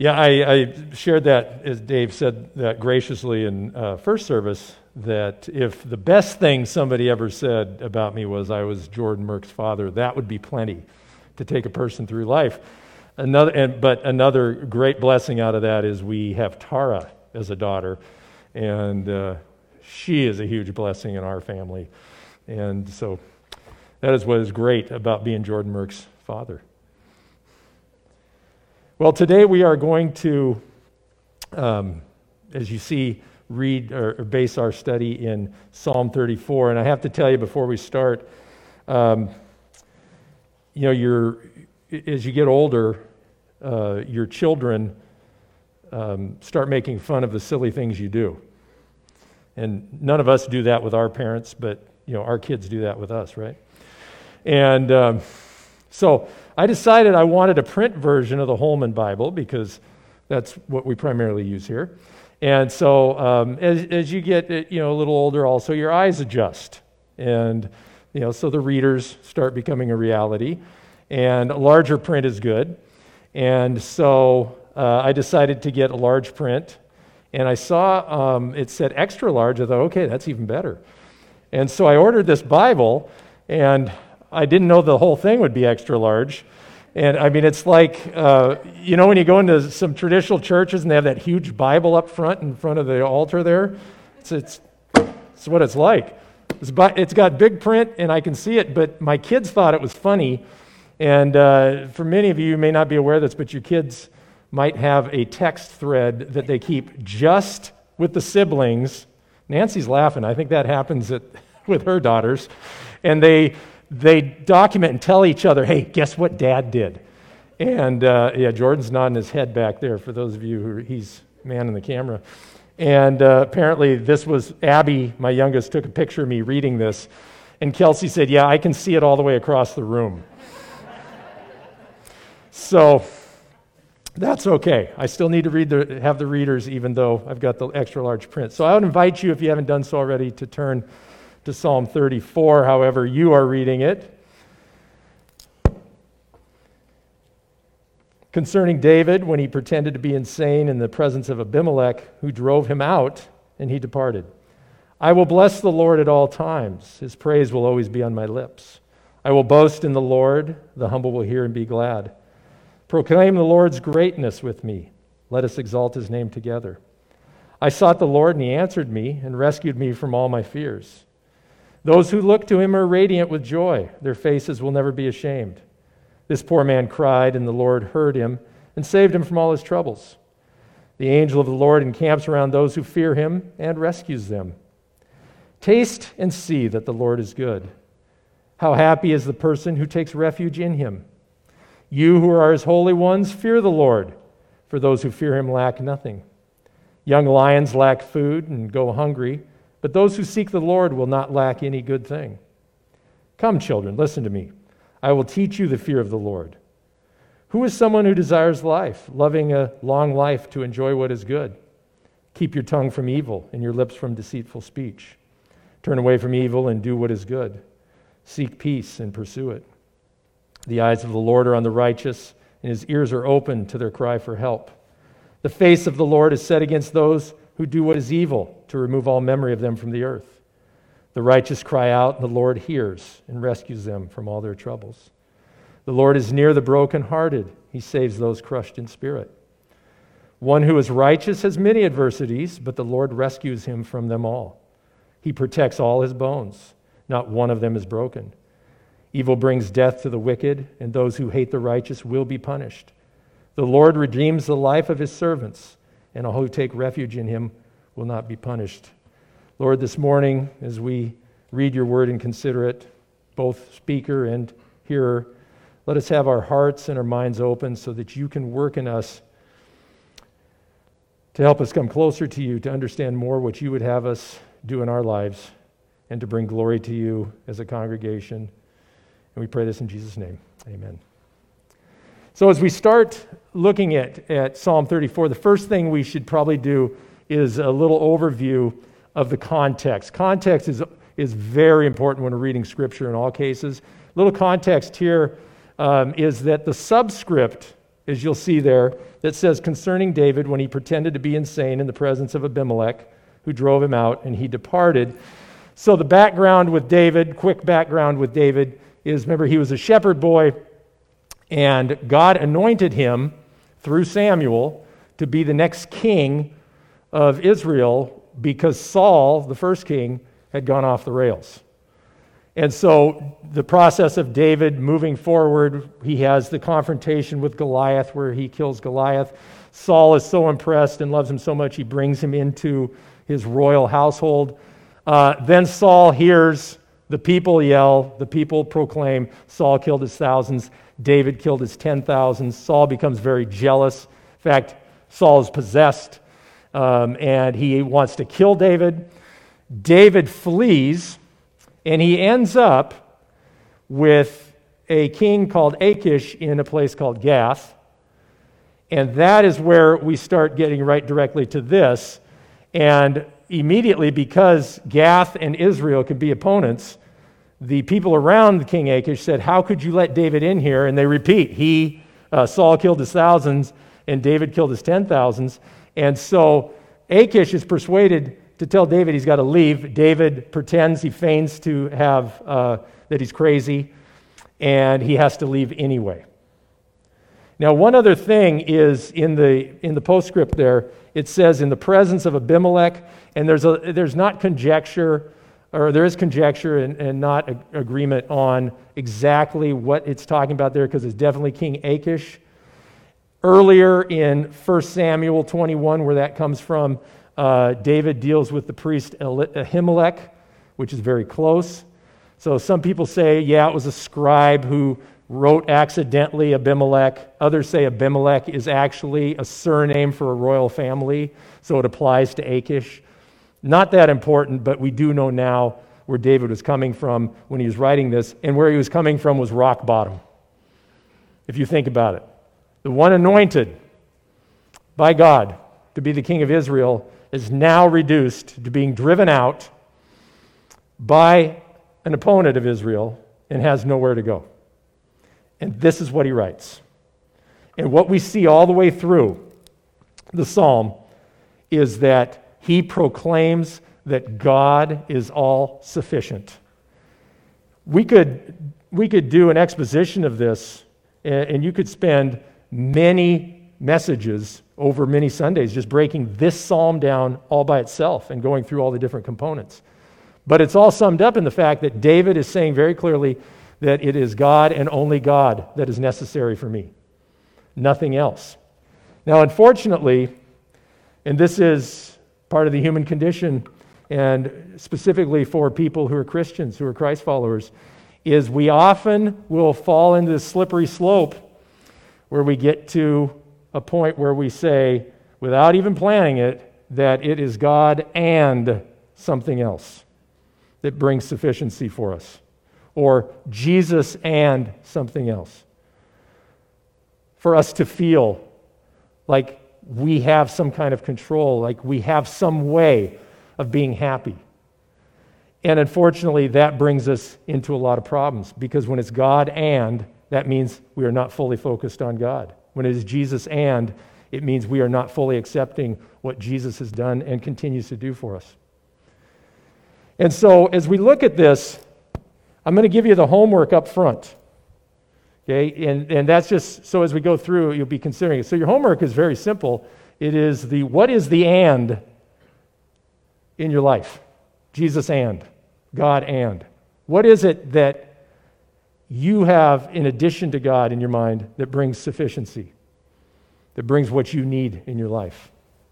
Yeah, I shared that, as Dave said that graciously in first service, that if the best thing somebody ever said about me was I was Jordan Merck's father, that would be plenty to take a person through life. But another great blessing out of that is we have Tara as a daughter, and she is a huge blessing in our family. And so that is what is great about being Jordan Merck's father. Well, today we are going to, as you see, read or base our study in Psalm 34. And I have to tell you before we start, as you get older, your children start making fun of the silly things you do. And none of us do that with our parents, but our kids do that with us, right? And so I decided I wanted a print version of the Holman Bible because that's what we primarily use here. And so as you get a little older, also your eyes adjust, and so the readers start becoming a reality, and a larger print is good. And so I decided to get a large print, and I saw it said extra large. I thought, okay, that's even better. And so I ordered this Bible, and I didn't know the whole thing would be extra large. And I mean, it's like, when you go into some traditional churches and they have that huge Bible up front in front of the altar there, it's what it's like. It's got big print and I can see it, but my kids thought it was funny. And for many of you may not be aware of this, but your kids might have a text thread that they keep just with the siblings. Nancy's laughing. I think that happens with her daughters. And they document and tell each other, hey, guess what Dad did? And Jordan's nodding his head back there for those of you who he's manning the camera. And apparently this was Abby, my youngest, took a picture of me reading this. And Kelsey said, yeah, I can see it all the way across the room. So that's okay. I still need to have the readers, even though I've got the extra large print. So I would invite you, if you haven't done so already, to turn to Psalm 34, however you are reading it. Concerning David, when he pretended to be insane in the presence of Abimelech, who drove him out, and he departed. I will bless the Lord at all times. His praise will always be on my lips. I will boast in the Lord. The humble will hear and be glad. Proclaim the Lord's greatness with me. Let us exalt his name together. I sought the Lord, and he answered me and rescued me from all my fears. Those who look to him are radiant with joy. Their faces will never be ashamed. This poor man cried, and the Lord heard him and saved him from all his troubles. The angel of the Lord encamps around those who fear him and rescues them. Taste and see that the Lord is good. How happy is the person who takes refuge in him. You who are his holy ones, fear the Lord, for those who fear him lack nothing. Young lions lack food and go hungry, but those who seek the Lord will not lack any good thing. Come, children, listen to me. I will teach you the fear of the Lord. Who is someone who desires life, loving a long life to enjoy what is good? Keep your tongue from evil and your lips from deceitful speech. Turn away from evil and do what is good. Seek peace and pursue it. The eyes of the Lord are on the righteous, and his ears are open to their cry for help. The face of the Lord is set against those who do what is evil, to remove all memory of them from the earth. The righteous cry out, and the Lord hears and rescues them from all their troubles. The Lord is near the brokenhearted. He saves those crushed in spirit. One who is righteous has many adversities, but the Lord rescues him from them all. He protects all his bones. Not one of them is broken. Evil brings death to the wicked, and those who hate the righteous will be punished. The Lord redeems the life of his servants, and all who take refuge in him will not be punished. Lord, this morning, as we read your word and consider it, both speaker and hearer, let us have our hearts and our minds open so that you can work in us to help us come closer to you, to understand more what you would have us do in our lives, and to bring glory to you as a congregation. And we pray this in Jesus' name. Amen. So as we start looking at Psalm 34, the first thing we should probably do is a little overview of the context. Context is very important when we're reading Scripture in all cases. Little context here is that the subscript as you'll see there, that says concerning David when he pretended to be insane in the presence of Abimelech, who drove him out, and he departed. So the background with David, quick background with David, is remember he was a shepherd boy, and God anointed him through Samuel to be the next king of Israel because Saul, the first king, had gone off the rails. And so the process of David moving forward, he has the confrontation with Goliath where he kills Goliath. Saul is so impressed and loves him so much he brings him into his royal household. Then Saul hears the people yell, the people proclaim, Saul killed his thousands, David killed his 10,000s. Saul becomes very jealous. In fact, Saul is possessed, and he wants to kill David. David flees, and he ends up with a king called Achish in a place called Gath. And that is where we start getting right directly to this. And immediately, because Gath and Israel could be opponents, the people around King Achish said, how could you let David in here? And they repeat, Saul killed his thousands and David killed his 10,000s. And so Achish is persuaded to tell David he's got to leave. David pretends, he feigns to have, that he's crazy, and he has to leave anyway. Now, one other thing is in the postscript there, it says in the presence of Abimelech, and there's not conjecture, or there is conjecture and not agreement on exactly what it's talking about there, because it's definitely King Achish. Earlier in 1 Samuel 21, where that comes from, David deals with the priest Ahimelech, which is very close. So some people say, yeah, it was a scribe who wrote accidentally Abimelech. Others say Abimelech is actually a surname for a royal family, so it applies to Achish. Not that important, but we do know now where David was coming from when he was writing this, and where he was coming from was rock bottom, if you think about it. The one anointed by God to be the king of Israel is now reduced to being driven out by an opponent of Israel and has nowhere to go. And this is what he writes. And what we see all the way through the psalm is that he proclaims that God is all sufficient. We could do an exposition of this, and you could spend many messages over many Sundays just breaking this psalm down all by itself and going through all the different components. But it's all summed up in the fact that David is saying very clearly that it is God and only God that is necessary for me, nothing else. Now, unfortunately, and this is part of the human condition, and specifically for people who are Christians, who are Christ followers, is we often will fall into this slippery slope where we get to a point where we say, without even planning it, that it is God and something else that brings sufficiency for us, or Jesus and something else. For us to feel like we have some kind of control, like we have some way of being happy. And unfortunately, that brings us into a lot of problems, because when it's God and, that means we are not fully focused on God. When it is Jesus and, it means we are not fully accepting what Jesus has done and continues to do for us. And so, as we look at this, I'm going to give you the homework up front. Okay, and that's just so as we go through, you'll be considering it. So your homework is very simple. It is what is the and in your life? Jesus and, God and. What is it that you have in addition to God in your mind that brings sufficiency, that brings what you need in your life?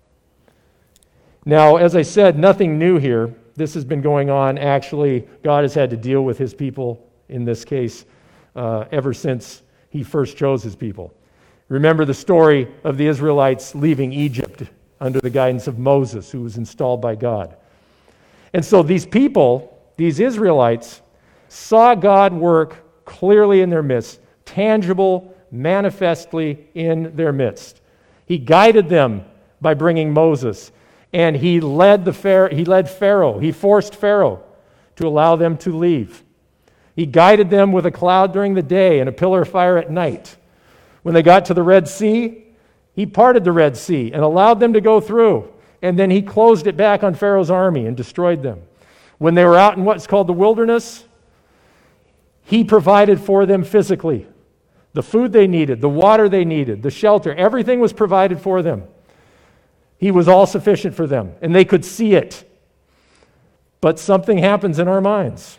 Now, as I said, nothing new here. This has been going on. Actually, God has had to deal with his people, in this case, ever since he first chose his people. Remember the story of the Israelites leaving Egypt under the guidance of Moses, who was installed by God. And so these people, these Israelites, saw God work clearly in their midst, tangible, manifestly in their midst. He guided them by bringing Moses, and he led Pharaoh. He forced Pharaoh to allow them to leave. He guided them with a cloud during the day and a pillar of fire at night. When they got to the Red Sea, he parted the Red Sea and allowed them to go through. And then he closed it back on Pharaoh's army and destroyed them. When they were out in what's called the wilderness, he provided for them physically. The food they needed, the water they needed, the shelter, everything was provided for them. He was all sufficient for them, and they could see it. But something happens in our minds.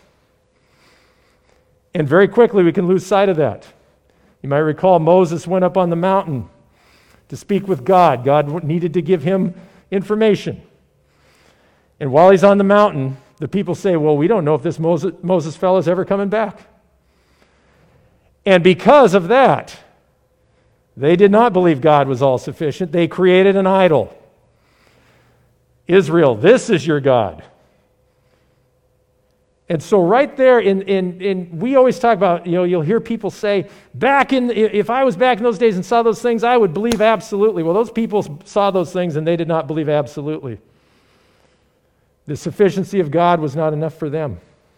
And very quickly we can lose sight of that. You might recall Moses went up on the mountain to speak with God. God needed to give him information. And while he's on the mountain, the people say, well, we don't know if this Moses fellow is ever coming back. And because of that, they did not believe God was all sufficient. They created an idol. Israel, this is your God. And so right there, we always talk about, you'll hear people say, if I was back in those days and saw those things, I would believe absolutely. Well, those people saw those things and they did not believe absolutely. The sufficiency of God was not enough for them.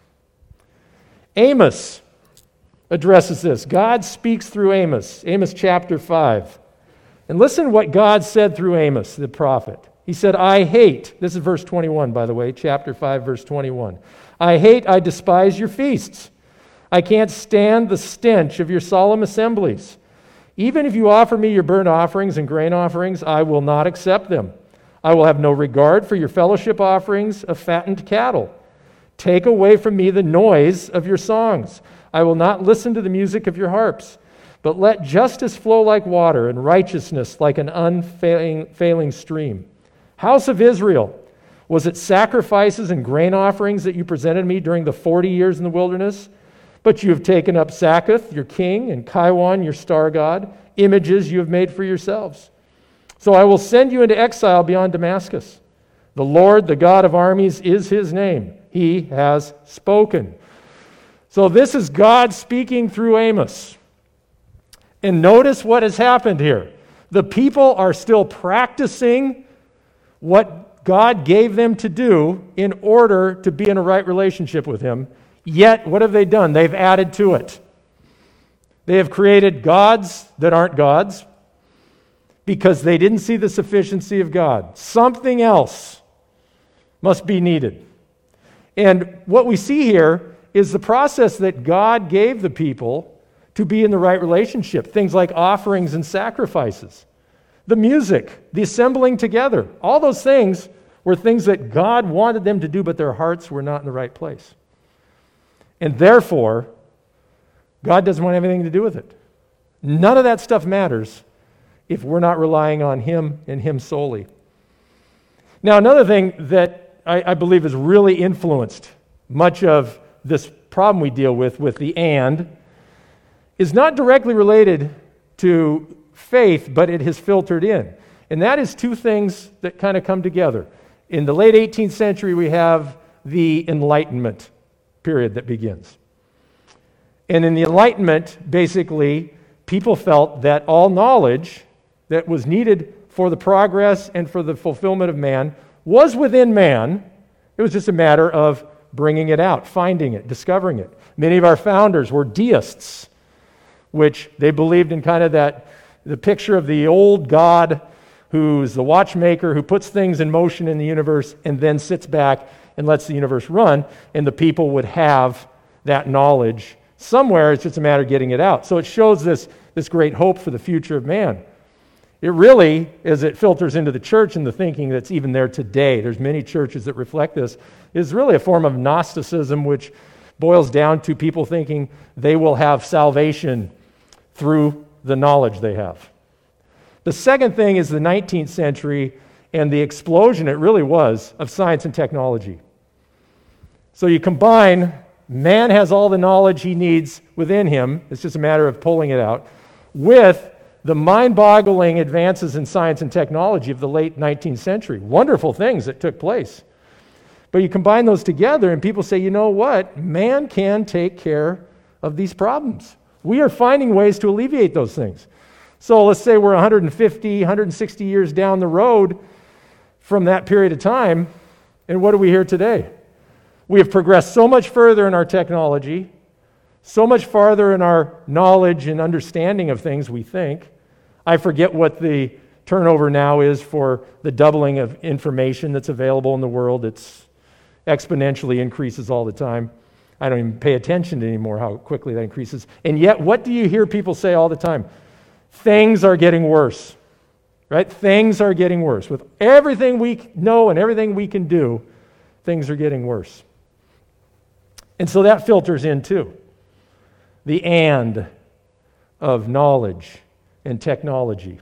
Amos addresses this. God speaks through Amos chapter 5. And listen what God said through Amos, the prophet. He said, I hate, this is verse 21, by the way, chapter 5, verse 21. I despise your feasts. I can't stand the stench of your solemn assemblies. Even if you offer me your burnt offerings and grain offerings, I will not accept them. I will have no regard for your fellowship offerings of fattened cattle. Take away from me the noise of your songs. I will not listen to the music of your harps. But let justice flow like water and righteousness like an unfailing stream. House of Israel, was it sacrifices and grain offerings that you presented me during the 40 years in the wilderness? But you have taken up Sakkuth, your king, and Kiwan, your star god, images you have made for yourselves. So I will send you into exile beyond Damascus. The Lord, the God of armies, is his name. He has spoken. So this is God speaking through Amos. And notice what has happened here. The people are still practicing what God gave them to do in order to be in a right relationship with him. Yet, what have they done? They've added to it. They have created gods that aren't gods because they didn't see the sufficiency of God. Something else must be needed. And what we see here is the process that God gave the people to be in the right relationship. Things like offerings and sacrifices. The music, the assembling together. All those things were things that God wanted them to do, but their hearts were not in the right place. And therefore, God doesn't want anything to do with it. None of that stuff matters if we're not relying on him and him solely. Now, another thing that I believe has really influenced much of this problem we deal with the and, is not directly related to faith, but it has filtered in. And that is two things that kind of come together. In the late 18th century, we have the Enlightenment period that begins. And in the Enlightenment, basically, people felt that all knowledge that was needed for the progress and for the fulfillment of man was within man. It was just a matter of bringing it out, finding it, discovering it. Many of our founders were deists, which they believed in kind of the picture of the old God who's the watchmaker, who puts things in motion in the universe and then sits back and lets the universe run, and the people would have that knowledge somewhere. It's just a matter of getting it out. So it shows this great hope for the future of man. It really, as it filters into the church and the thinking that's even there today, there's many churches that reflect this, is really a form of Gnosticism, which boils down to people thinking they will have salvation through the knowledge they have. The second thing is the 19th century and the explosion, it really was, of science and technology. So you combine, man has all the knowledge he needs within him, it's just a matter of pulling it out, with the mind-boggling advances in science and technology of the late 19th century. Wonderful things that took place. But you combine those together and people say, you know what? Man can take care of these problems. We are finding ways to alleviate those things. So let's say we're 150, 160 years down the road from that period of time, and what do we hear today? We have progressed so much further in our technology, so much farther in our knowledge and understanding of things, we think. I forget what the turnover now is for the doubling of information that's available in the world. It's exponentially increases all the time. I don't even pay attention to anymore how quickly that increases. And yet, what do you hear people say all the time? Things are getting worse, right? Things are getting worse. With everything we know and everything we can do, things are getting worse. And so that filters in too. The and of knowledge and technology.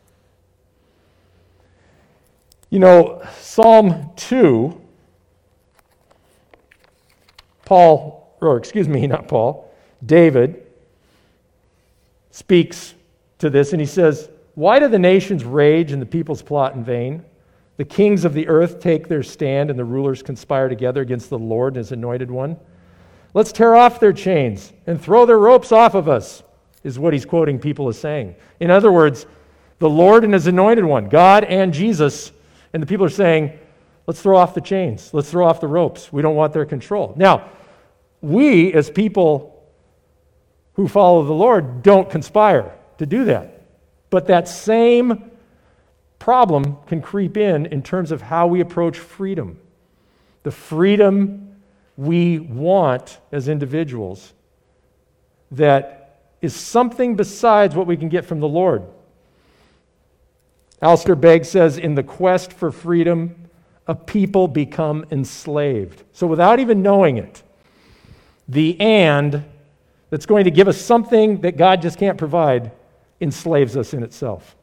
You know, Psalm 2, David speaks to this, and he says, "Why do the nations rage and the peoples plot in vain? The kings of the earth take their stand, and the rulers conspire together against the Lord and his anointed one. Let's tear off their chains and throw their ropes off of us," is what he's quoting people as saying. In other words, the Lord and his anointed one, God and Jesus, and the people are saying, let's throw off the chains. Let's throw off the ropes. We don't want their control. Now, we as people who follow the Lord don't conspire to do that. But that same problem can creep in terms of how we approach freedom. The freedom we want as individuals that is something besides what we can get from the Lord. Alistair Begg says, in the quest for freedom, a people become enslaved. So without even knowing it, the and that's going to give us something that God just can't provide enslaves us in itself.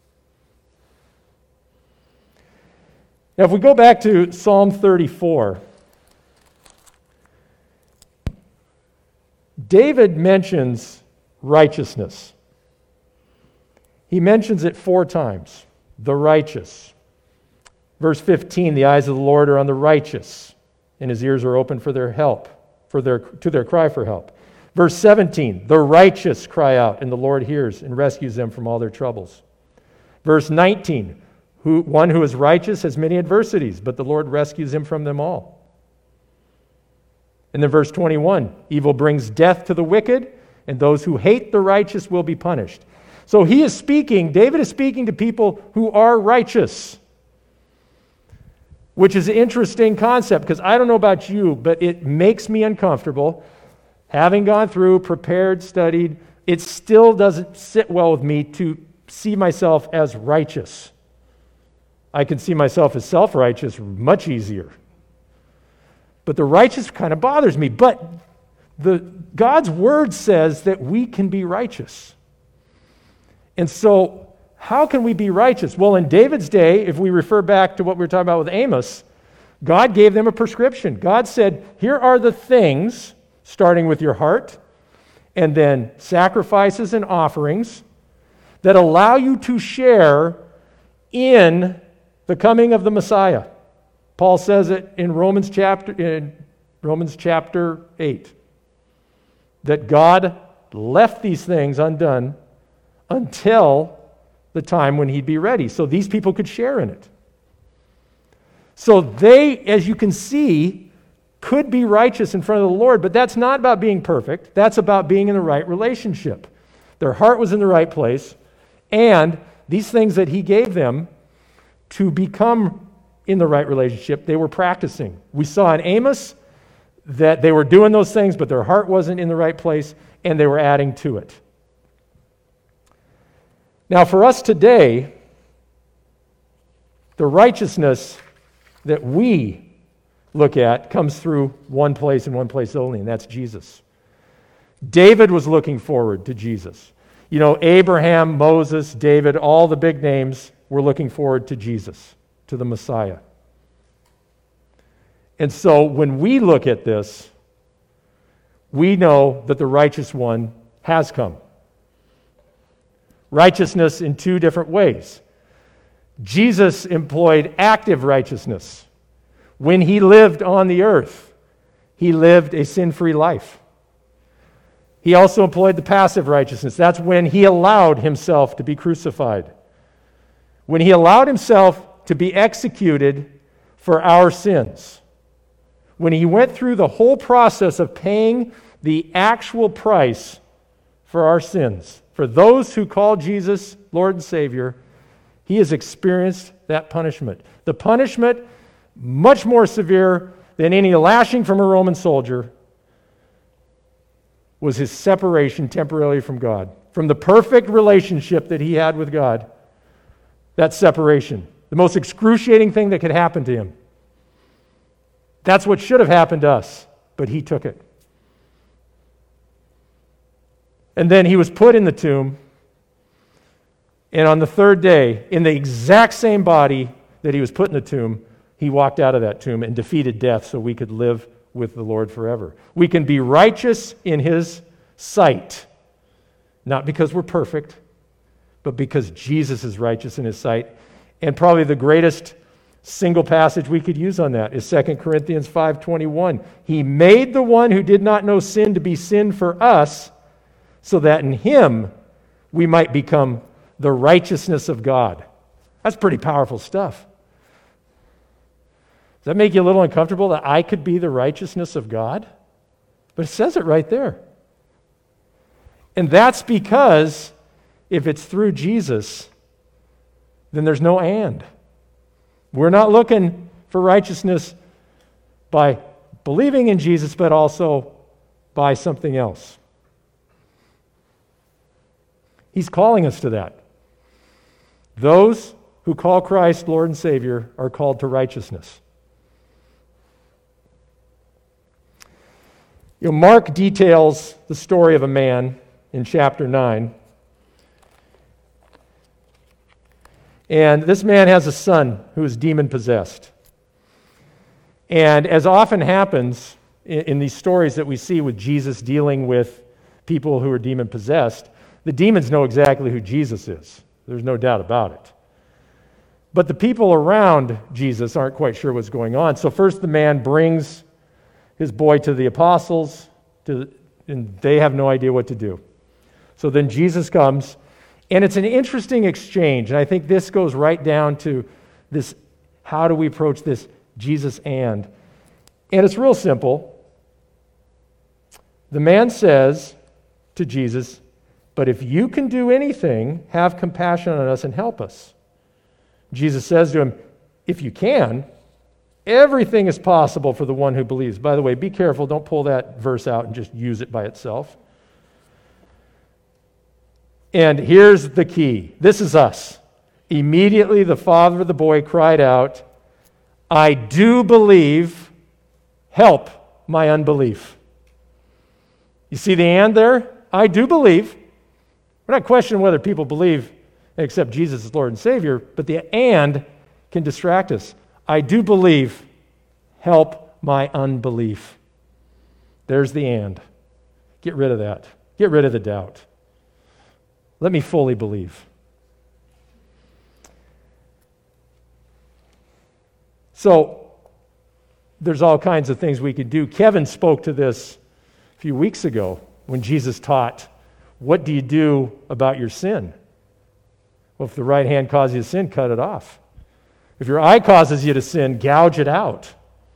Now, if we go back to Psalm 34, David mentions righteousness. He mentions it 4 times. The righteous. Verse 15, the eyes of the Lord are on the righteous, and his ears are open for their help, to their cry for help. Verse 17, the righteous cry out, and the Lord hears and rescues them from all their troubles. Verse 19, one who is righteous has many adversities, but the Lord rescues him from them all. And then verse 21, evil brings death to the wicked, and those who hate the righteous will be punished. So David is speaking to people who are righteous, which is an interesting concept, because I don't know about you, but it makes me uncomfortable. Having gone through, prepared, studied, it still doesn't sit well with me to see myself as righteous. I can see myself as self-righteous much easier. But the righteous kind of bothers me. But God's word says that we can be righteous. And so, how can we be righteous? Well, in David's day, if we refer back to what we were talking about with Amos, God gave them a prescription. God said, here are the things, starting with your heart, and then sacrifices and offerings, that allow you to share in the coming of the Messiah. Paul says it in Romans chapter 8, that God left these things undone until the time when he'd be ready, so these people could share in it. So they, as you can see, could be righteous in front of the Lord, but that's not about being perfect. That's about being in the right relationship. Their heart was in the right place, and these things that he gave them to become in the right relationship, they were practicing. We saw in Amos that they were doing those things, but their heart wasn't in the right place, and they were adding to it. Now, for us today, the righteousness that we look at comes through one place and one place only, and that's Jesus. David was looking forward to Jesus. You know, Abraham, Moses, David, all the big names were looking forward to Jesus, to the Messiah. And so when we look at this, we know that the righteous one has come. Righteousness in 2 different ways. Jesus employed active righteousness. When he lived on the earth, he lived a sin-free life. He also employed the passive righteousness. That's when he allowed himself to be crucified. When he allowed himself to be executed for our sins. When he went through the whole process of paying the actual price for our sins. For those who call Jesus Lord and Savior, he has experienced that punishment. The punishment, much more severe than any lashing from a Roman soldier, was his separation temporarily from God. From the perfect relationship that he had with God, that separation, the most excruciating thing that could happen to him. That's what should have happened to us, but he took it. And then he was put in the tomb, and on the third day, in the exact same body that he was put in the tomb, he walked out of that tomb and defeated death so we could live with the Lord forever. We can be righteous in his sight, not because we're perfect, but because Jesus is righteous in his sight. And probably the greatest single passage we could use on that is 2 Corinthians 5:21. He made the one who did not know sin to be sin for us, so that in him we might become the righteousness of God. That's pretty powerful stuff. Does that make you a little uncomfortable that I could be the righteousness of God? But it says it right there. And that's because if it's through Jesus, then there's no and. We're not looking for righteousness by believing in Jesus, but also by something else. He's calling us to that. Those who call Christ Lord and Savior are called to righteousness. Mark details the story of a man in chapter 9. And this man has a son who is demon-possessed. And as often happens in these stories that we see with Jesus dealing with people who are demon-possessed, the demons know exactly who Jesus is. There's no doubt about it. But the people around Jesus aren't quite sure what's going on. So first the man brings his boy to the apostles, and they have no idea what to do. So then Jesus comes, and it's an interesting exchange. And I think this goes right down to this, how do we approach this Jesus and? And it's real simple. The man says to Jesus, "But if you can do anything, have compassion on us and help us." Jesus says to him, "If you can, everything is possible for the one who believes." By the way, be careful. Don't pull that verse out and just use it by itself. And here's the key. This is us. Immediately the father of the boy cried out, "I do believe, help my unbelief." You see the and there? I do believe. We're not questioning whether people believe and accept Jesus as Lord and Savior, but the and can distract us. I do believe, help my unbelief. There's the and. Get rid of that. Get rid of the doubt. Let me fully believe. So, there's all kinds of things we could do. Kevin spoke to this a few weeks ago when Jesus taught, what do you do about your sin? Well, if the right hand causes you to sin, cut it off. If your eye causes you to sin, gouge it out.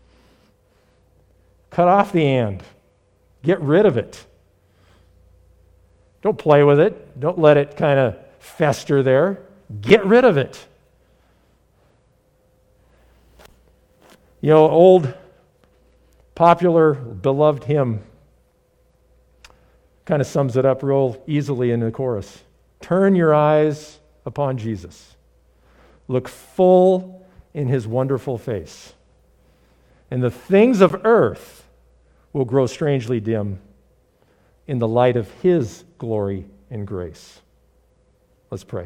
Cut off the and. Get rid of it. Don't play with it. Don't let it kind of fester there. Get rid of it. Old, popular, beloved hymn kind of sums it up real easily in the chorus. Turn your eyes upon Jesus. Look full in his wonderful face. And the things of earth will grow strangely dim in the light of his glory and grace. Let's pray.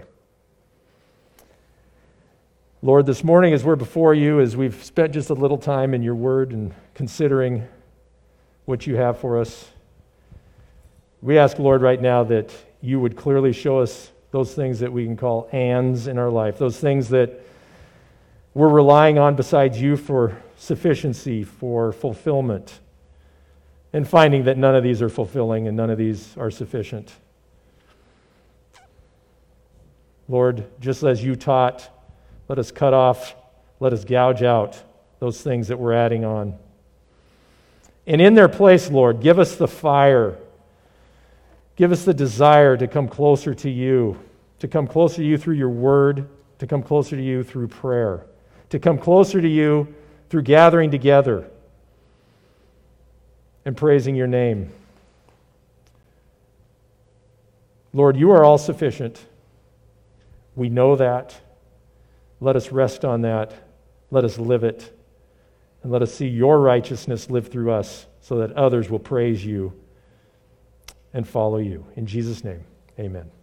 Lord, this morning as we're before you, as we've spent just a little time in your word and considering what you have for us, we ask, Lord, right now that you would clearly show us those things that we can call ands in our life, those things that we're relying on besides you for sufficiency, for fulfillment, and finding that none of these are fulfilling and none of these are sufficient. Lord, just as you taught, let us cut off, let us gouge out those things that we're adding on. And in their place, Lord, give us the fire. Give us the desire to come closer to you through your word, to come closer to you through prayer, to come closer to you through gathering together and praising your name. Lord, you are all sufficient. We know that. Let us rest on that. Let us live it. And let us see your righteousness live through us so that others will praise you and follow you. In Jesus' name, amen.